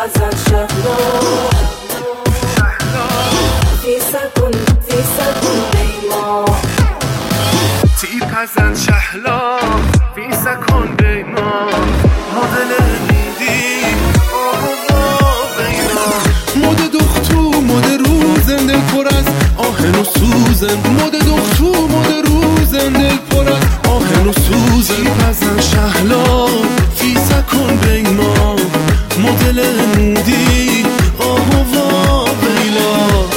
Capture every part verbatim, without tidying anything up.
غزل شهلا في سكن في سكن بيما تیپ ازن شهلا فی سکن بیما مدل میدی آه بینا مد دختو مد روزن دل پر از آهن و سوزن مد دختو مد روزن دل پر از آهن و سوزن تیپ ازن شهلا فی سکن بیما مدل میدی آه بینا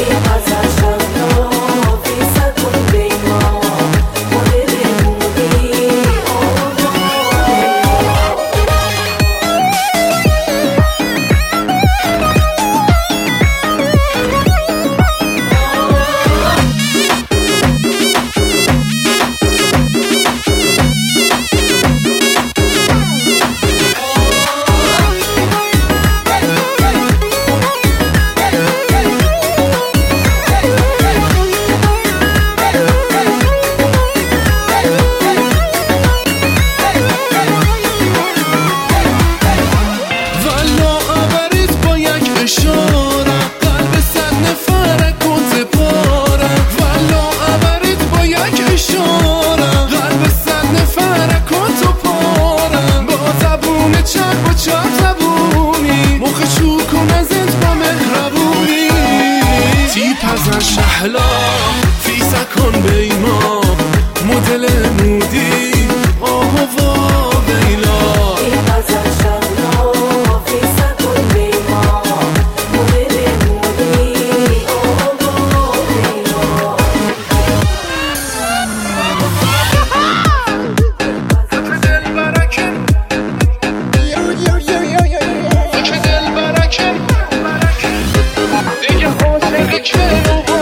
ازن شهلا فی سکن بیما مدل مودی آه وا بیلا تیپ ازن شهلا فی سکن بیما مدل مودی آه وا بیلا فکر دل برکه فکر دل برکه دیگه حاصل که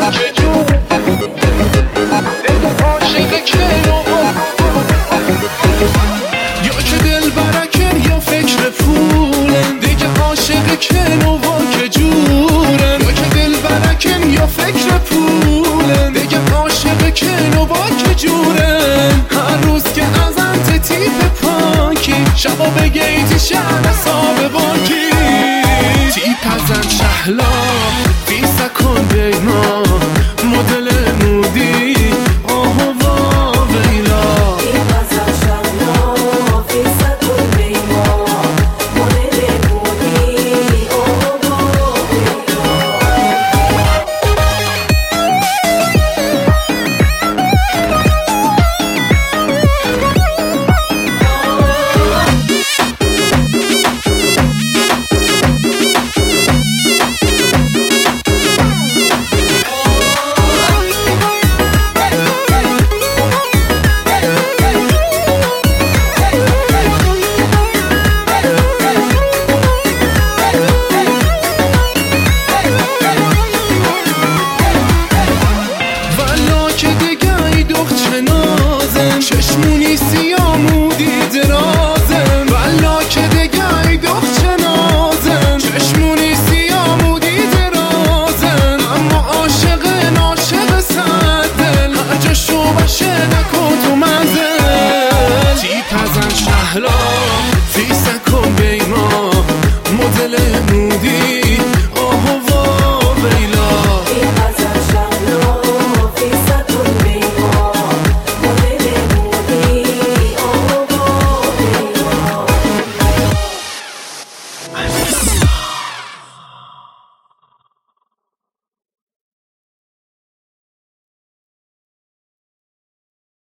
یا که دل برکن یا فکر پولن دیگه عاشق کن و واک جورن یا که دل برکن یا فکر پولن دیگه عاشق کن و واک جورن هر روز که ازم تیپ پانکی شبا بگیتی شهر حساب بانکی تیپ ازن شهلا فی سکن بیما مدل مودی آه وا بیلا تیپ ازن شهلا فی سکن بیما مدل مودی آه وا بیلا چشمونی سیامودی درازم والا که دیگه ای دختر نازم چشمونی سیامودی درازم اما عاشق ناشق صدل هر جا شو باشه نکن تو منزل تیپ ازن شهلا فی سکن بیما مدل مودی